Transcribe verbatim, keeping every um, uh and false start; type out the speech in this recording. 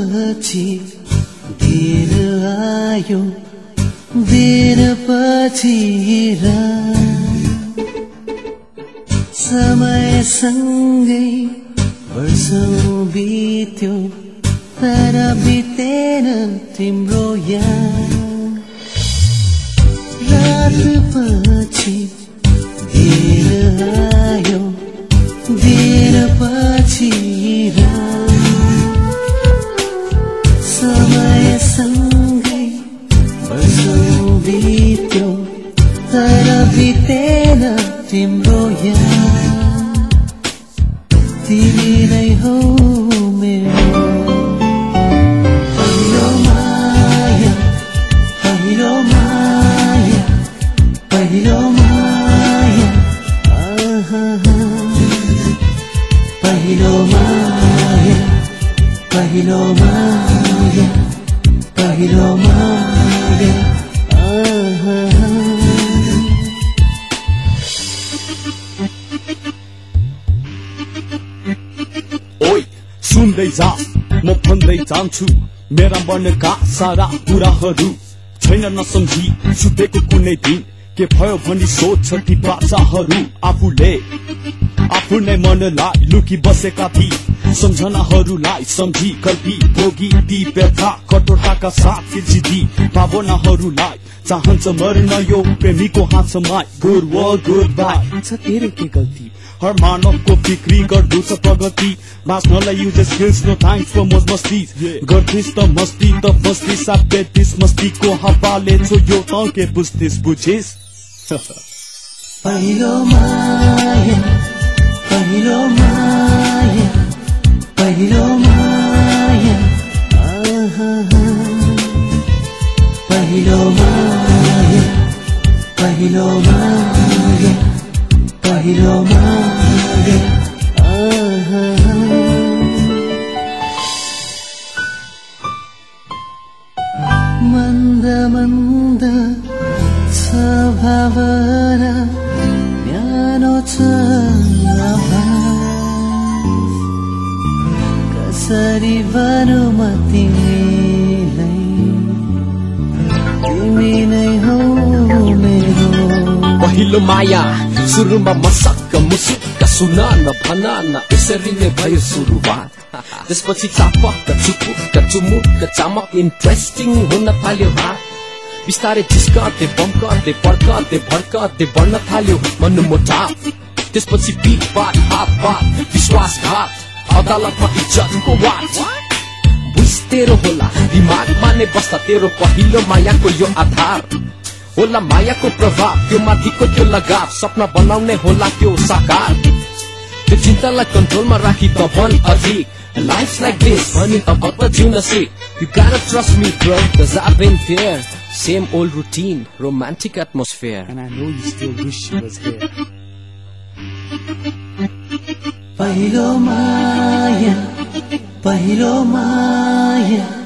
पछि दिएर आयो दिन पछि समयसँगै वर्षौं बित्यो तर बितेन तिम्रो याद रात पछि दिन आयो दिन पछि समयसँगै वर्षौं बित्यो तर बितेन तिम्रो याद तिमी नै हौ मेरो पहिलो माया पहिलो माया पहिलो माया आहा पहिलो माया पहिलो माया पहिलो माया आहा ओइ सुन्दै जा म भन्दै जान्छु मेरा मनका सारा कुराहरू छैन नसम्झी छुटेको कुनै दिन के भयो भनी सोध्छ ती बाचाहरू आफूले आफू नै मनलाई लुकी बसेका ती सम्झनाहरूलाई सम्झी कल्पी भोगी ती व्यथा कटोटाका साथ जिदी भावनाहरूलाई चाहन्छ मर्न यो प्रेमीको हातमा गुड वर्ल्ड गुड बाई छ तेरो के गल्ती हर मानवको बिक्री गर्दु छ प्रगति बाँच्नलाई uses skills no time for मोज मस्ती गर्दिस त मस्ती त मस्ती साथ बेतिस मस्तीको हावाले छो यो त के बुझ्दिस बुझिस पहिलो माया पहिलो माया पहिलो माया आहा पहिलो माया पहिलो माया पहिलो माया आहा मन्द मन्द छ भावना न्यानो छ कसरी भनौँ म तिमीलाई तिमी नै हौ मेरो पहिलो माया सुरुमा मसक्क मुसुक्क सुन न भन न यसरी नै भयो सुरुवात त्यसपछि चापक्क चुपुक्क चुमुक्क चामक इन्ट्रेस्टिङ हुन थाल्यो हात बिस्तारै झिस्कते बम्कते पड्कते भड्कते बढ्न थाल्यो मनमुटाव त्यसपछि पिटपाट हातपात विश्वासघात अदालतमा इज्जतको वाच बुझ तेरो होला दिमागमा नै बस्दा तेरो पहिलो मायाको यो आधार होला मायाको प्रभाव त्यो माथिको त्यो लगाव सपना बनाउने होला त्यो साकार त्यो चिन्तालाई कन्ट्रोलमा राखी त भन अधिक लाइफ लाइक दिस भनी त बद्ल जिउन सिक You gotta trust me bro cause I've been there Same old routine, romantic atmosphere And I know you still wish she was there पहिलो माया पहिलो माया